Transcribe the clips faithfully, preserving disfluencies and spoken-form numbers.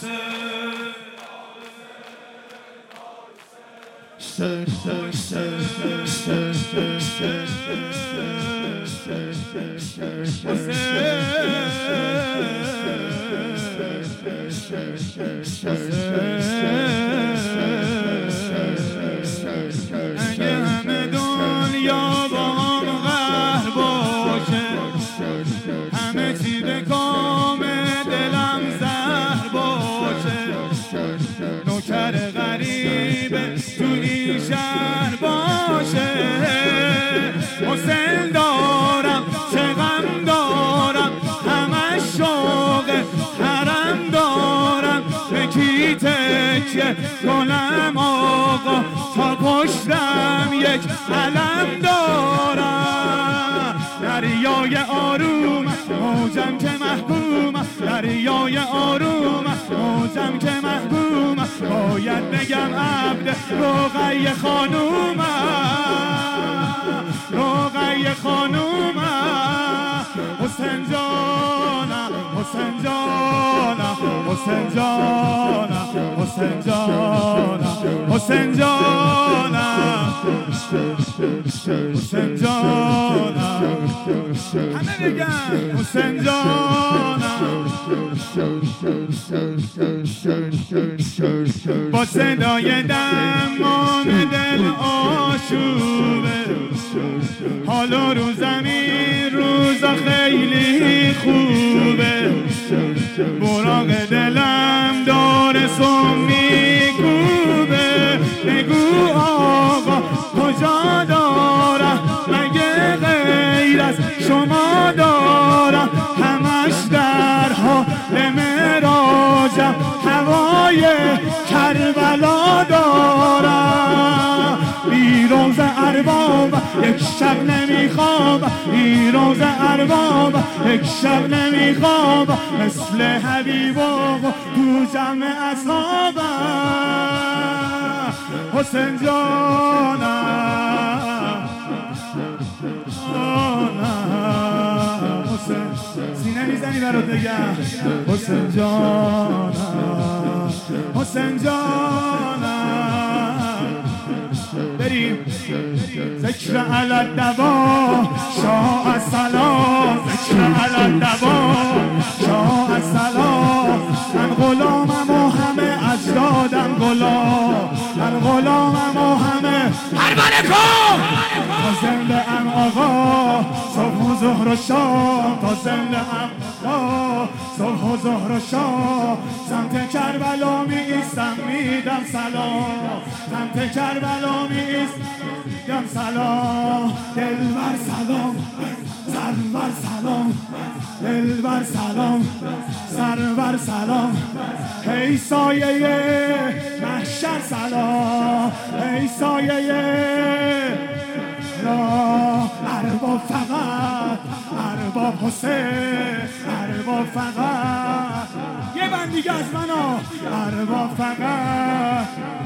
اگه همه دنیا با هم قهر باشه، همه چی به کام دلم زهر باشه، نوکر غریبه تو این شهر باشه. حسین دارم چه غم دارم، همه شوق حرم دارم، به کی تکیه کنم آقا تا پشتم یک علم دارم. دریای آروم موجم که محکوم، دریای آروم موجم که محکوم، باید بگم عبد رقیه خانومم، رقیه خانومم. حسین جانم حسین جانم حسین جانم حسین جانم حسین جانم حسین جانم، همه بگن حسین جانم. با صدای دمام دل آشوبه، حالا رو زمین روزا خیلی خوبه، براق دلم داره سم میکوبه. بگو آقا کجا دارم، مگه غیر از شما دارم، همش در حال معراجم، هوای کربلا دارم. بی روز ارباب یک شب نمیخواب، بی روز ارباب یک شب نمیخواب، مثل حبیب آقا تو جمع اصحابم. حسین جانم جانم، حسین سینه میزنی برات بگم حسین جانم حسین جانم. بریم ذکر علی الدوا شاه السلام، ذکر علی الدوا شاه السلام. من غلامم و همه اجدادم غلام، من غلامم و همه هر بلکم تا زنده ام آقا، صبح و ظهر و شام تا زنده ام آقا، صبح و ظهر و شام. سمت کربلا می ایستم میدم سلام، سمت کربلا می ایستم سلام. دلبر سلام سرور سلام، دلبر سلام سرور سلام. ای سایه محشر سلام، ای سایه لا ارباب فقط، ارباب حسین، ارباب فقط. یه بند دیگه از منو، ارباب فقط،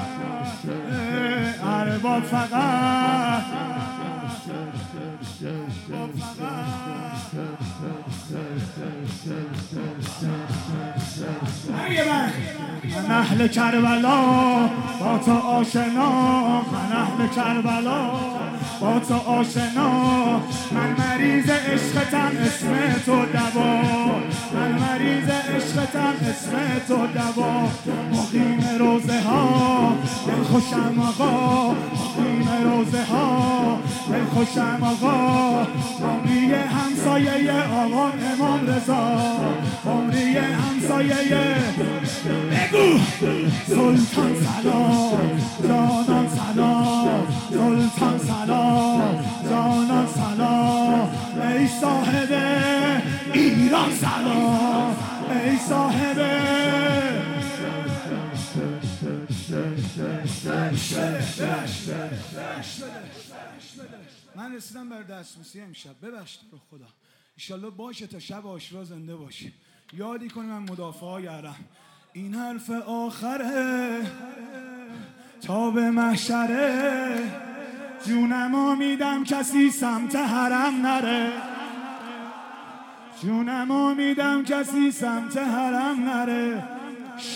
ارباب فقط، ارباب فقط. من اهل کربلا با تو آشنا، من اهل کربلا با تو آشنا. من مریض عشقتم اسم تو دوا، من مریض عشقتم اسم تو دوا. مقیم روزه ها دل خوشم آقا، مقیم روزه ها دل خوشم آقا. عمری همسایه آقا امام رضا، عمری همسایه بگو سلطان سلام جانان سلام، سلطان سلام جانان سلام. ای صاحب ایران سلام، ای صاحب من رسیدم بر دستبوسی امشب، ببخشید رو خدا. انشالله باشه تا شب عاشورا زنده باشی، یادی کنیم من مدافع های حرم. این حرف آخره تا به محشره، جونمو میدم کسی سمت حرم نره، جونمو میدم کسی سمت حرم نره.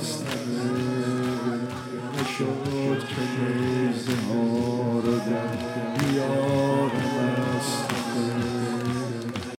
خواستم نشد که نیزه ها